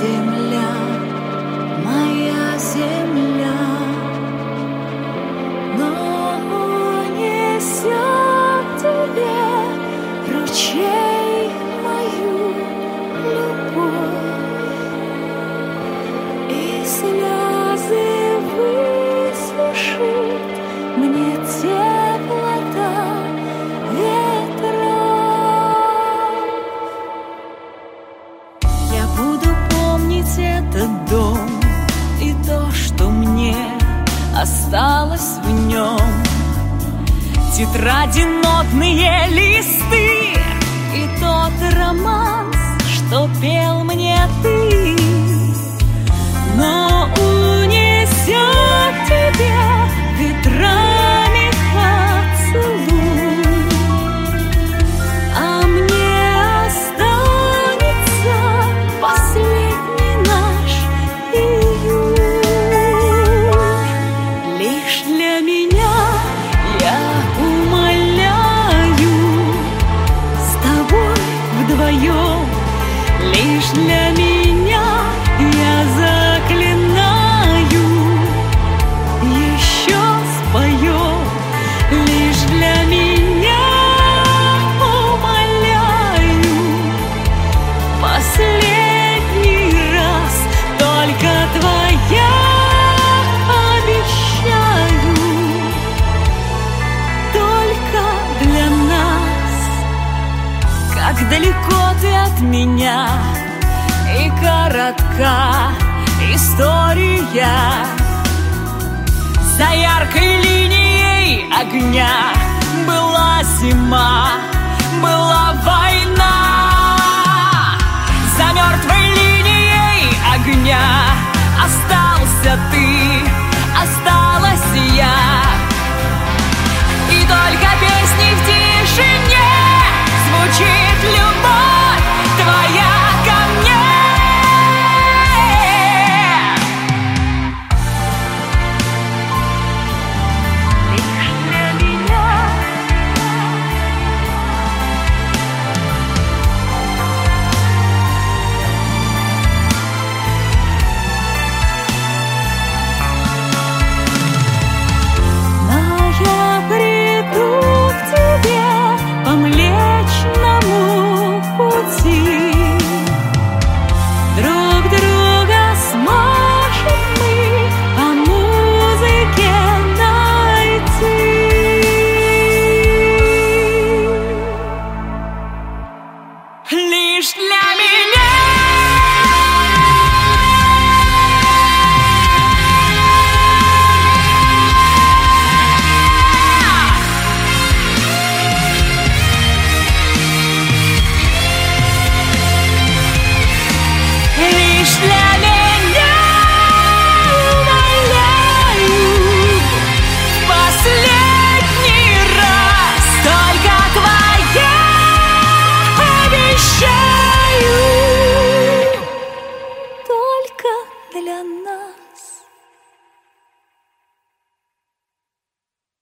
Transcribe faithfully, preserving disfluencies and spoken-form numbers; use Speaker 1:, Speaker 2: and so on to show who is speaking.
Speaker 1: земля, моя земля, но несет тебе ручей мою любовь, и слезы высушит мне теплота ветра. Я буду помнить этот дом и то, что мне осталось в нем. Тетради, нотные листы и тот романс, что пел мне ты. Но унесет тебя ветрами поцелуй, а мне останется последний наш июль. Лишь для меня я умоляю, с тобой вдвоем. Лишь для меня я заклинаю, еще споем. Лишь для меня умоляю, последний раз, только твоя обещаю, только для нас. Как далеко ты от меня, и коротка история. За яркой линией огня была зима, была война. За мертвой линией огня остался ты, осталась я. И только песни в тишине звучит любовь твоя ко мне. Лишь для меня